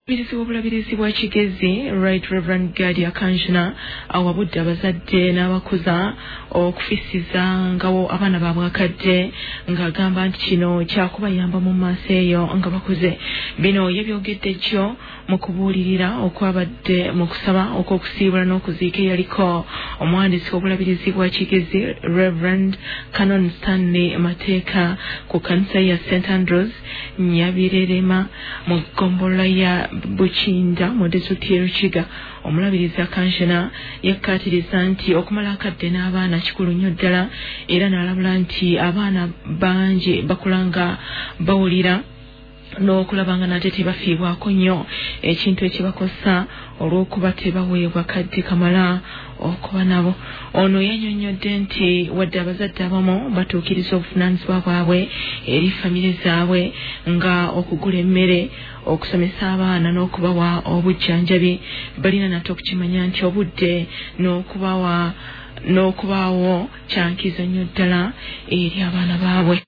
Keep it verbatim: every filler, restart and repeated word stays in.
Birisi w'obulabirizi bwa Kigezi Right Reverend Gadia Kanjuna awabudde abazadde n'abakuza okufisiza ngawo abaana baabwe akadde ng'agamba nti kino kyakubayamba mu maaso eyo nga bakuze. Bino yebyogedde jjo mu kubuulirira okwabadde mu kusaba okw'okusiibula n'okuziika eyaliko omuwandiisi w'obulabirizi bwa Kigezi Reverend Canon Stanley Mateeka ku kanisa ya Saint Andrews Nyabirerema mu ggombolola ya Buchinda mu disitulikiti y'e Rukiga. Omulabirizi Kanjuna yakkaatiriza nti okumala akadde n'abaana kikulu nnyo ddala era n'alabula nti abaana bangi bakulanga bawulira n'okulabanga nate tebafiibwako nnyo ekintu ekibakosa olw'okuba tebaweebwa kadde kamala okuba nabo. Ono yannyonnyodde nti wadde abazadde abamu batuukiriza obuvunaanyizibwa bwabwe eri famire zaabwe nga okugula emmere, okusomesa abaana n'okubawa obujjanjabi, balina nate okukimanya nti obudde n'okubawa n'okubaawo kyankizo nnyo ddala eri abaana baabwe.